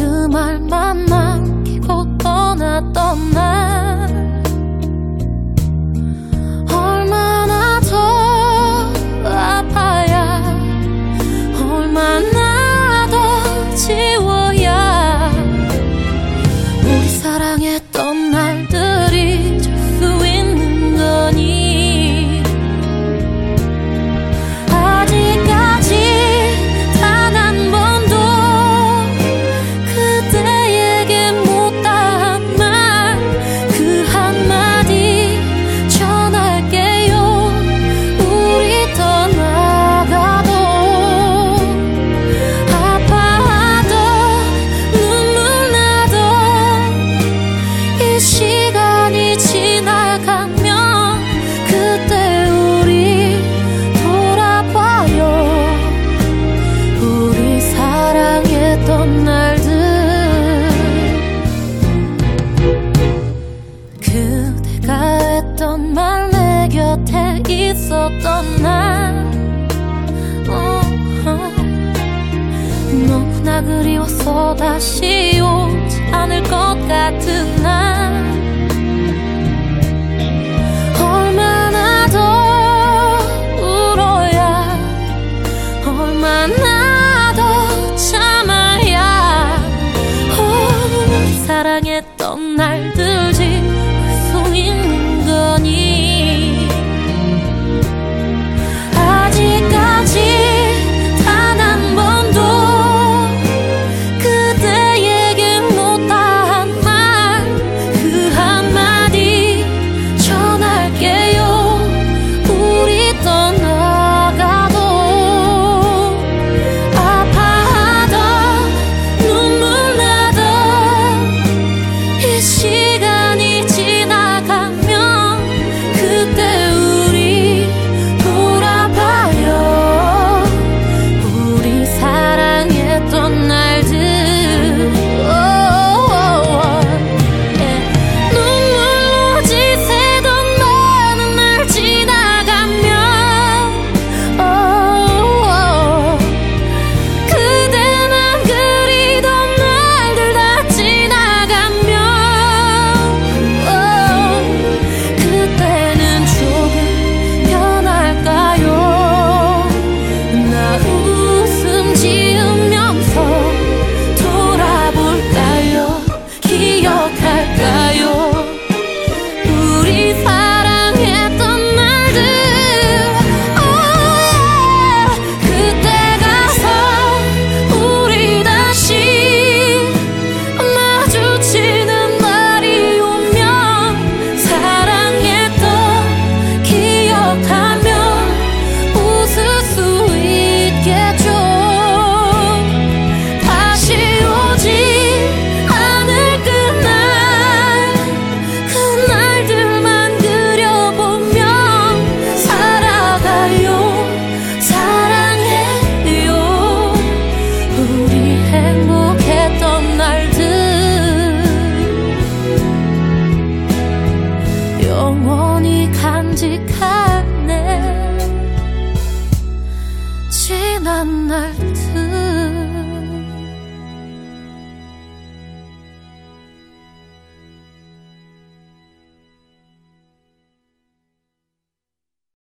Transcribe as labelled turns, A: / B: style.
A: 그 말만 남기고 떠났던 날 얼마나 더 아파야 얼마나 더 지워야 우리 사랑했던 날들이 잊을 수 있는 거니. 아직까지 단 한 번도 그대에게 못한 말 그 한마디 전할게요. 우리 떠나가도 아파도 눈물 나도 이 시간이 지나가면 그때 우리 돌아봐요. 우리 사랑했던 날들. 그대가 했던 말 내 곁에 있었던 날 너무나 그리워서 다시 오지 않을 것 같은 날 얼마나 더 울어야 얼마나 더 참아야 우리 사랑했던 날들 지울 수 있는 거니. 아직까지 단 한 번도 그대에게 못한 말 그 한마디 전할게요. 우리 떠나가도 아파도 눈물 나도 이 시간이 지나가면 그때 우리 돌아봐요. 우리 사랑했던 날들. 눈물로 지새던 많은 날 지나가면 그대만 그리던 날들 다 지나가면 그때는 조금 변할까요? 나 웃음 지으면서 돌아볼까요? 기억할까요? 우리 사랑했던 날들. 그때 가서 우리 다시 마주치는 날이 오면 사랑했던 기억하면 웃을 수 있겠죠. 다시 오지 않을 그날들만 그려보며 살아가요. 사랑해요. 우리 행복했던 날들 영원히 간직하네. 지난 날들.